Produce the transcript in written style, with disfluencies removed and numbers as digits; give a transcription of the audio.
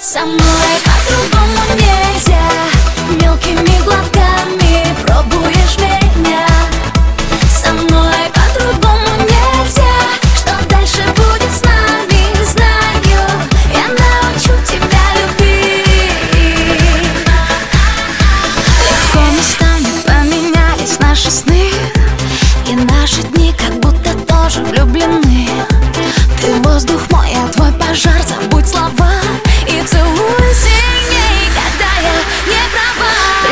Со мной по-другому нельзя. Мелкими глотками пробуешь меня. Со мной по-другому нельзя. Что дальше будет с нами, знаю. Я научу тебя любить. Легко местами поменялись наши сны, и наши дни как будто тоже влюблены. Ты воздух мой, а твой пожар. Забудь слова и целуй сильней, когда я не права.